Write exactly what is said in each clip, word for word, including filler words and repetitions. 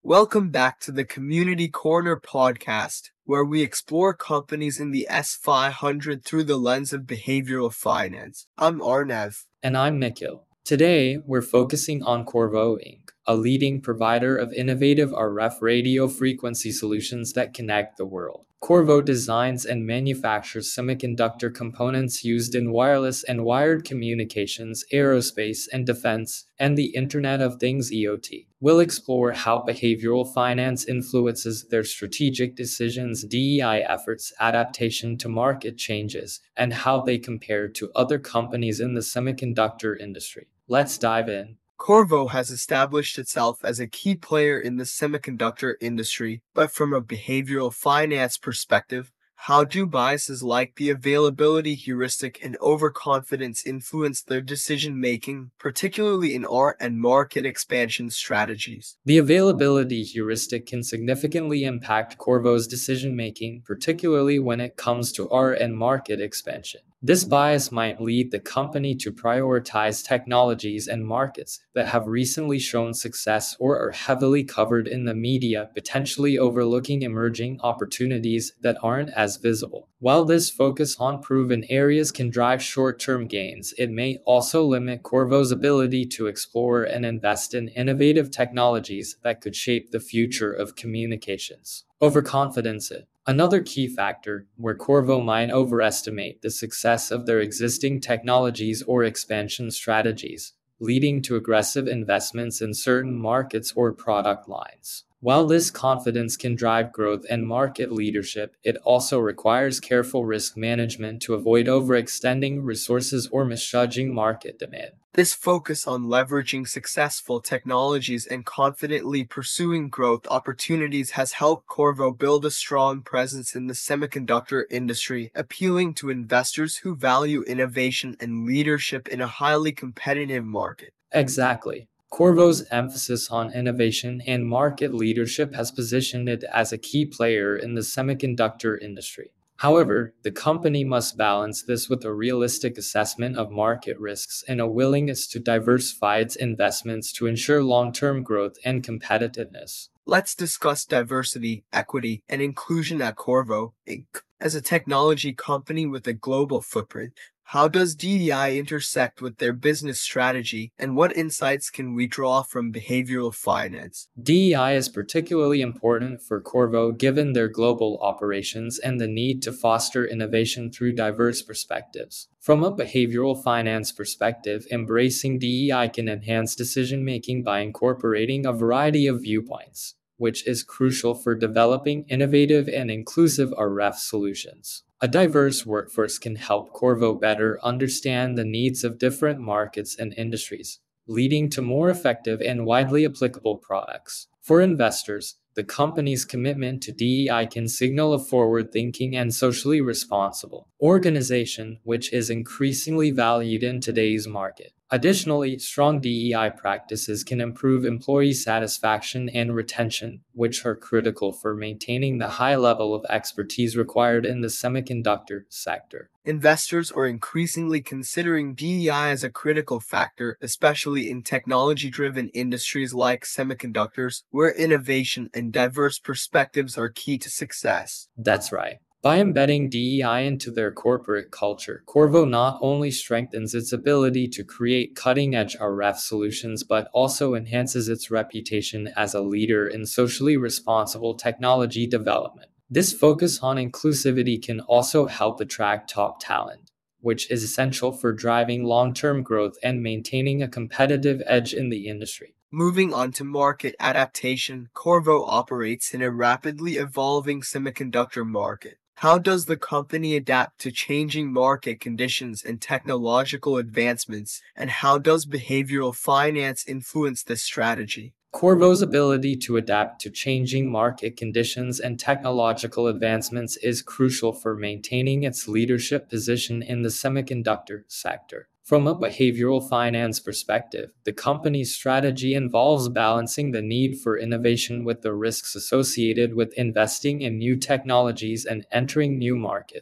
Welcome back to the Community Corner podcast, where we explore companies in the S five hundred through the lens of behavioral finance. I'm Arnav. And I'm Nikhil. Today, we're focusing on Qorvo Incorporated, a leading provider of innovative R F radio frequency solutions that connect the world. Qorvo designs and manufactures semiconductor components used in wireless and wired communications, aerospace and defense, and the Internet of Things I o T. We'll explore how behavioral finance influences their strategic decisions, D E I efforts, adaptation to market changes, and how they compare to other companies in the semiconductor industry. Let's dive in. Qorvo has established itself as a key player in the semiconductor industry, but from a behavioral finance perspective, how do biases like the availability heuristic and overconfidence influence their decision-making, particularly in art and market expansion strategies? The availability heuristic can significantly impact Qorvo's decision-making, particularly when it comes to art and market expansion. This bias might lead the company to prioritize technologies and markets that have recently shown success or are heavily covered in the media, potentially overlooking emerging opportunities that aren't as visible. While this focus on proven areas can drive short-term gains, it may also limit Qorvo's ability to explore and invest in innovative technologies that could shape the future of communications. Overconfidence. Another key factor where Qorvo might overestimate the success of their existing technologies or expansion strategies, leading to aggressive investments in certain markets or product lines. While this confidence can drive growth and market leadership, it also requires careful risk management to avoid overextending resources or misjudging market demand. This focus on leveraging successful technologies and confidently pursuing growth opportunities has helped Qorvo build a strong presence in the semiconductor industry, appealing to investors who value innovation and leadership in a highly competitive market. Exactly. Qorvo's emphasis on innovation and market leadership has positioned it as a key player in the semiconductor industry. However, the company must balance this with a realistic assessment of market risks and a willingness to diversify its investments to ensure long-term growth and competitiveness. Let's discuss diversity, equity, and inclusion at Qorvo Incorporated. As a technology company with a global footprint, how does D E I intersect with their business strategy, and what insights can we draw from behavioral finance? D E I is particularly important for Qorvo given their global operations and the need to foster innovation through diverse perspectives. From a behavioral finance perspective, embracing D E I can enhance decision-making by incorporating a variety of viewpoints, which is crucial for developing innovative and inclusive R F solutions. A diverse workforce can help Qorvo better understand the needs of different markets and industries, leading to more effective and widely applicable products. For investors, the company's commitment to D E I can signal a forward-thinking and socially responsible organization, which is increasingly valued in today's market. Additionally, strong D E I practices can improve employee satisfaction and retention, which are critical for maintaining the high level of expertise required in the semiconductor sector. Investors are increasingly considering D E I as a critical factor, especially in technology-driven industries like semiconductors, where innovation and diverse perspectives are key to success. That's right. By embedding D E I into their corporate culture, Qorvo not only strengthens its ability to create cutting-edge R F solutions but also enhances its reputation as a leader in socially responsible technology development. This focus on inclusivity can also help attract top talent, which is essential for driving long-term growth and maintaining a competitive edge in the industry. Moving on to market adaptation, Qorvo operates in a rapidly evolving semiconductor market. How does the company adapt to changing market conditions and technological advancements, and how does behavioral finance influence this strategy? Qorvo's ability to adapt to changing market conditions and technological advancements is crucial for maintaining its leadership position in the semiconductor sector. From a behavioral finance perspective, the company's strategy involves balancing the need for innovation with the risks associated with investing in new technologies and entering new markets.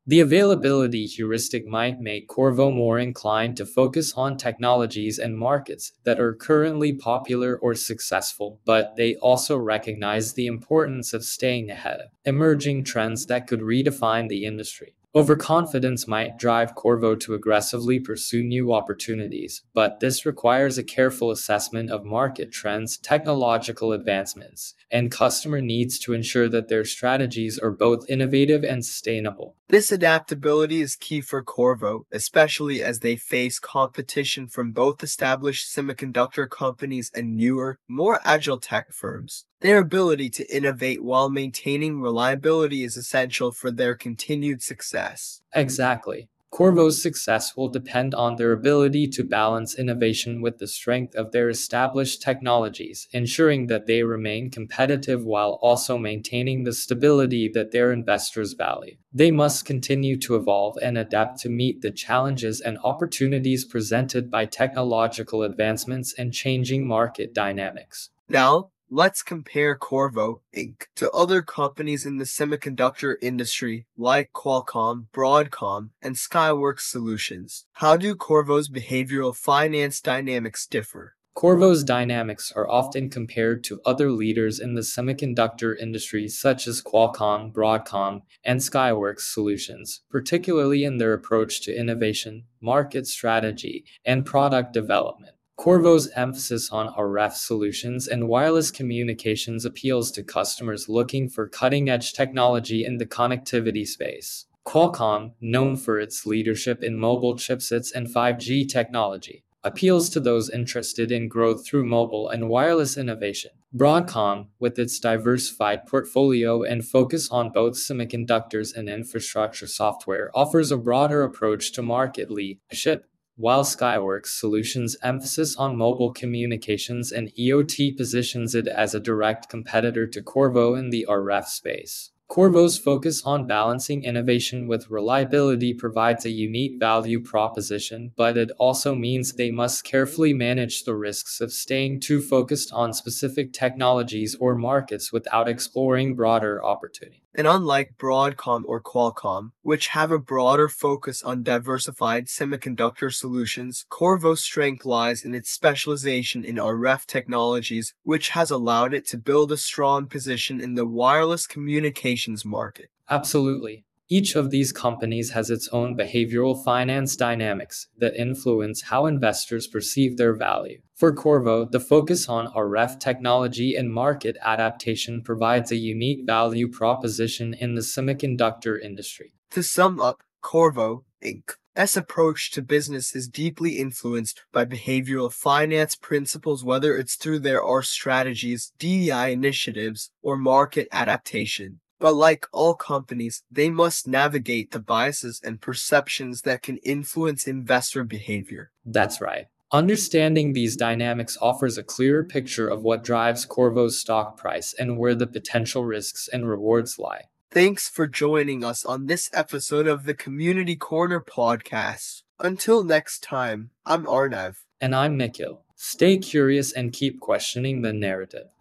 The availability heuristic might make Corvo more inclined to focus on technologies and markets that are currently popular or successful, but they also recognize the importance of staying ahead of emerging trends that could redefine the industry. Overconfidence might drive Corvo to aggressively pursue new opportunities, but this requires a careful assessment of market trends, technological advancements, and customer needs to ensure that their strategies are both innovative and sustainable. This adaptability is key for Corvo, especially as they face competition from both established semiconductor companies and newer, more agile tech firms. Their ability to innovate while maintaining reliability is essential for their continued success. Exactly. Corvo's success will depend on their ability to balance innovation with the strength of their established technologies, ensuring that they remain competitive while also maintaining the stability that their investors value. They must continue to evolve and adapt to meet the challenges and opportunities presented by technological advancements and changing market dynamics. Now, let's compare Corvo, Incorporated to other companies in the semiconductor industry like Qualcomm, Broadcom, and Skyworks Solutions. How do Corvo's behavioral finance dynamics differ? Corvo's dynamics are often compared to other leaders in the semiconductor industry such as Qualcomm, Broadcom, and Skyworks Solutions, particularly in their approach to innovation, market strategy, and product development. Corvo's emphasis on R F solutions and wireless communications appeals to customers looking for cutting-edge technology in the connectivity space. Qualcomm, known for its leadership in mobile chipsets and five G technology, appeals to those interested in growth through mobile and wireless innovation. Broadcom, with its diversified portfolio and focus on both semiconductors and infrastructure software, offers a broader approach to market leadership, while Skyworks Solutions' emphasis on mobile communications and E O T positions it as a direct competitor to Corvo in the R F space. Corvo's focus on balancing innovation with reliability provides a unique value proposition, but it also means they must carefully manage the risks of staying too focused on specific technologies or markets without exploring broader opportunities. And unlike Broadcom or Qualcomm, which have a broader focus on diversified semiconductor solutions, Corvo's strength lies in its specialization in R F technologies, which has allowed it to build a strong position in the wireless communications market. Absolutely. Each of these companies has its own behavioral finance dynamics that influence how investors perceive their value. For Corvo, the focus on R F technology and market adaptation provides a unique value proposition in the semiconductor industry. To sum up, Corvo, Incorporated's approach to business is deeply influenced by behavioral finance principles, whether it's through their R strategies, D E I initiatives, or market adaptation. But like all companies, they must navigate the biases and perceptions that can influence investor behavior. That's right. Understanding these dynamics offers a clearer picture of what drives Corvo's stock price and where the potential risks and rewards lie. Thanks for joining us on this episode of the Community Corner podcast. Until next time, I'm Arnav. And I'm Nikhil. Stay curious and keep questioning the narrative.